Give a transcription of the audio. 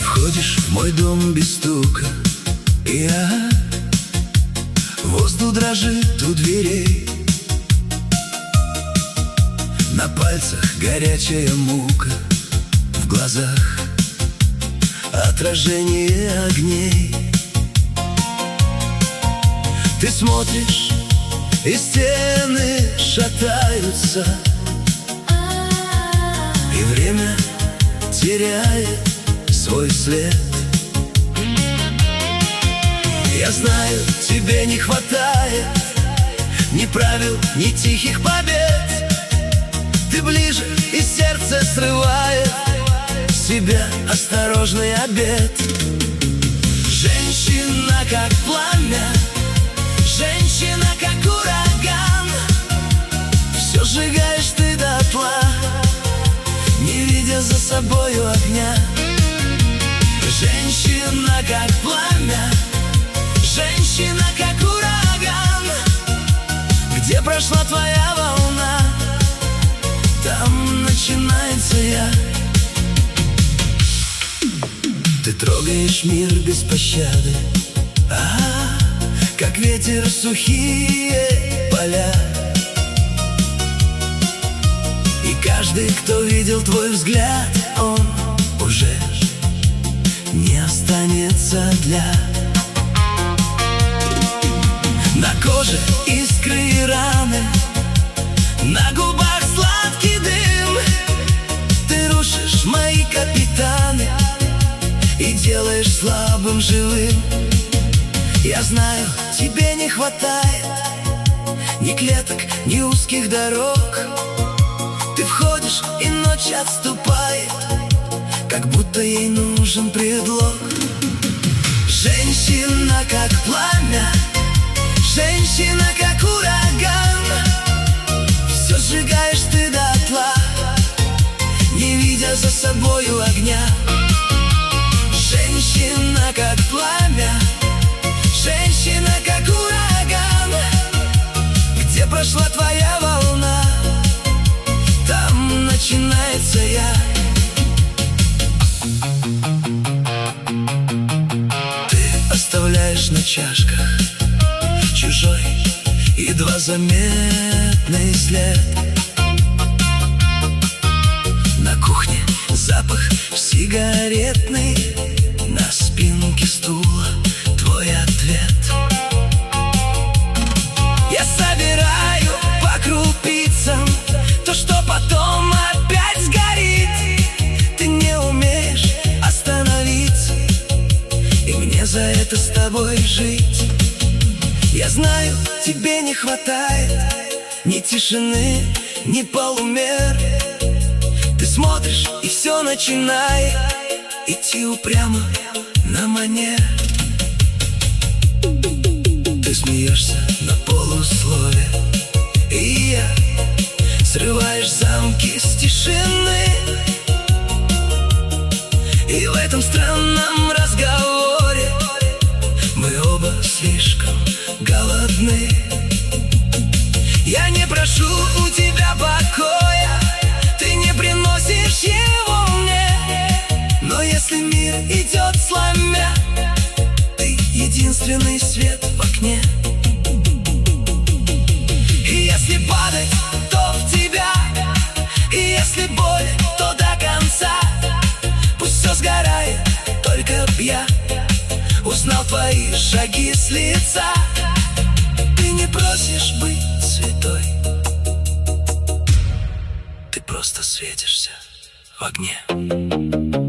входишь в мой дом без стука, и воздух дрожит у дверей. На пальцах горячая мука, в глазах отражение огней. Ты смотришь, и стены шатаются, и время теряет свой след. Я знаю, тебе не хватает ни правил, ни тихих побед. Ты ближе, и сердце срывает с себя осторожный обет. Женщина, как пламя, женщина, как ураган, все сжигаешь ты дотла, не видя за собою огня. Женщина, как пламя, женщина, как ураган, где прошла твоя волна, там начинается я. Ты трогаешь мир без пощады, как ветер сухие поля. И каждый, кто видел твой взгляд, он уже не останется для. На коже искры и раны, на губах сладкий дым. Ты рушишь мои капитаны и делаешь слабым живым. Я знаю, тебе не хватает ни клеток, ни узких дорог. Ты входишь, и ночь отступает, как будто ей нужен предлог. Женщина, как пламя, женщина, как ураган, все сжигаешь ты дотла, не видя за собою огня. Женщина, как пламя, женщина, как ураган, где прошла твоя волна, там начинается я. Ты оставляешь на чашках чужой, едва заметный след. На кухне запах сигаретный, на спинке стула твой ответ. Я собираю по крупицам то, что потом опять сгорит. Ты не умеешь остановиться, и мне за это с тобой жить. Я знаю, тебе не хватает ни тишины, ни полумер. Ты смотришь, и все начинает идти упрямо на манер. Ты смеешься на полуслове, и я срываешь замки с тишины. И в этом странном разговоре мы оба слишком голодны. Я не прошу у тебя покоя, ты не приносишь его мне. Но если мир идет сломя, ты единственный свет в окне. И если падать, то в тебя, и если боль, то до конца. Пусть все сгорает, только б я узнал твои шаги с лица. Ты не просишь быть святой, ты просто светишься в огне.